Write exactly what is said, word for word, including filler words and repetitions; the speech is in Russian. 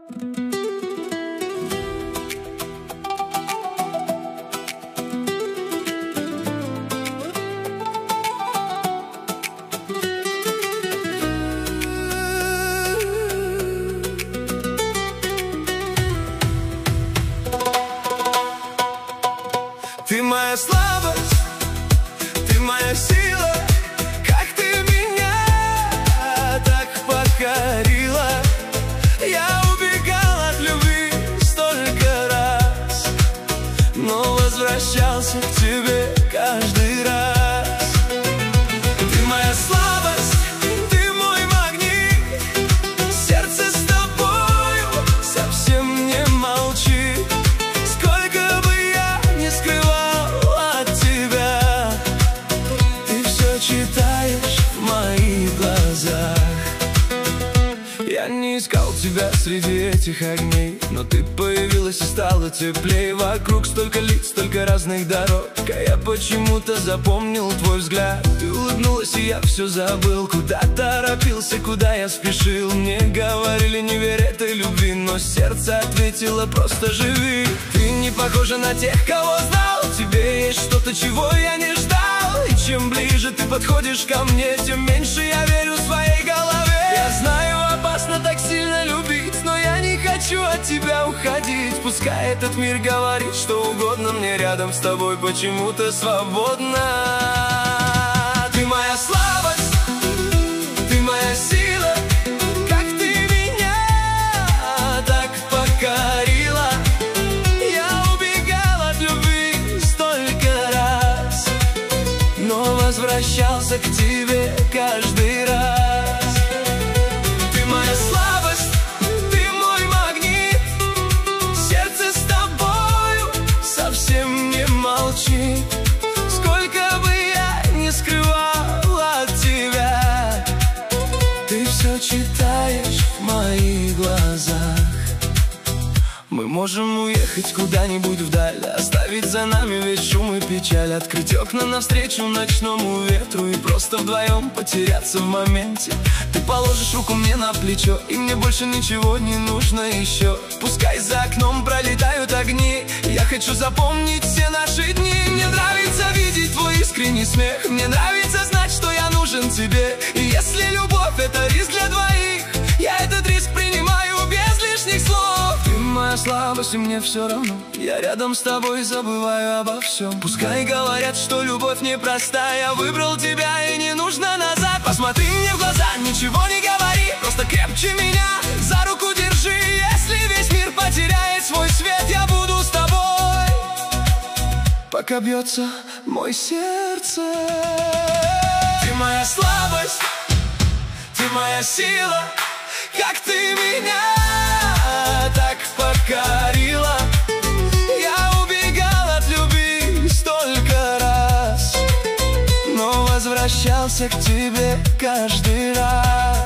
Ты моя слабость, ты моя сила, как ты меня так покорила. Я убегал от любви столько раз, но возвращался к тебе каждый раз. Ты моя слабость, ты мой магнит, сердце с тобою совсем не молчит. Сколько бы я ни скрывал от тебя, ты все читаешь в моих глазах. Я не искал тебя среди этих огней, но ты появилась и стало теплее. Вокруг столько лиц, столько разных дорог, а я почему-то запомнил твой взгляд. Ты улыбнулась, и я все забыл. Куда торопился, куда я спешил. Мне говорили, не верь этой любви, но сердце ответило, просто живи. Ты не похожа на тех, кого знал, в тебе есть что-то, чего я не ждал. И чем ближе ты подходишь ко мне, тем меньше я верю своей голове. Я знаю, опасно так сильно любить, но я не хочу от тебя уходить. Пускай этот мир говорит что угодно, мне рядом с тобой почему-то свободно. Ты моя слабость, ты моя сила, как ты меня так покорила. Я убегал от любви столько раз, но возвращался к тебе каждый раз. Ты моя слабость, ты мой магнит, сердце с тобою совсем не молчит. Сколько бы я ни скрывал от тебя, ты все читаешь в моих глазах. Мы можем уехать куда-нибудь вдаль, оставить за нами весь шум и печаль, открыть окна навстречу ночному ветру и просто вдвоем потеряться в моменте. Ты положишь руку мне на плечо, и мне больше ничего не нужно еще. Пускай за окном пролетают огни, я хочу запомнить все наши дни. Мне нравится видеть твой искренний смех, мне нравится знать, что я нужен тебе. И если любовь — это риск для двоих, я этот риск принимаю без лишних слов. Ты моя слабость, и мне все равно, я рядом с тобой забываю обо всем. Пускай говорят, что любовь непроста, я выбрал тебя и не нужно назад. Посмотри мне в глаза, ничего не говори, просто крепче меня за руку держи. Если весь мир потеряет свой свет, я буду с тобой, пока бьется мой сердце. Ты моя слабость, ты моя сила, как ты меня так покорила. Я убегал от любви столько раз, но возвращался к тебе каждый раз.